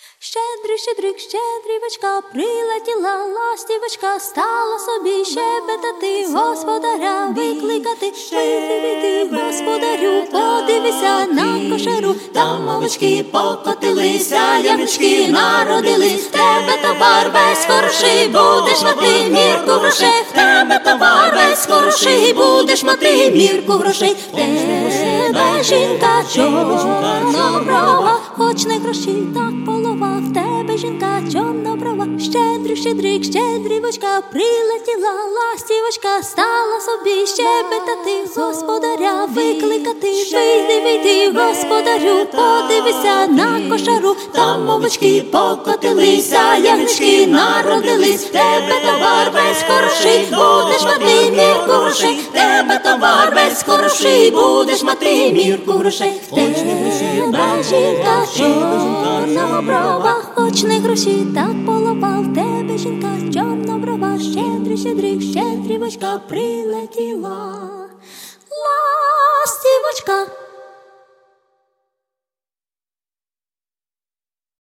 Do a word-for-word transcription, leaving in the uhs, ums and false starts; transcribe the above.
Щедрий, щедрик, щедрівочка, прилетіла ластівочка, стала собі щебетати, господаря викликати. Щедрий ти, господарю, подивися на кошару, там овечки покотилися, ямочки народились. В тебе товар весь хороший, будеш мати мірку грошей. В тебе товар весь хороший, будеш мати мірку грошей. В тебе жінка чорноброва, хоч не гроші, так полова. В тебе жінка чорноброва, щедрий, щедрик, щедрівочка, прилетіла ластівочка, стала собі щебетати, господаря викликати. Вийди, вийди, господарю, подивися на кошару, там овечки покотилися, ягнички народились. В тебе товар весь хороший, будеш мати мірку грошей. В тебе товар весь хороший, будеш мати мірку грошей. В тебе жінка чорноброва, хоч не гроші, так полова. В тебе жінка чорноброва, щедрий, щедрик, щедрівочка, прилетіла ластівочка.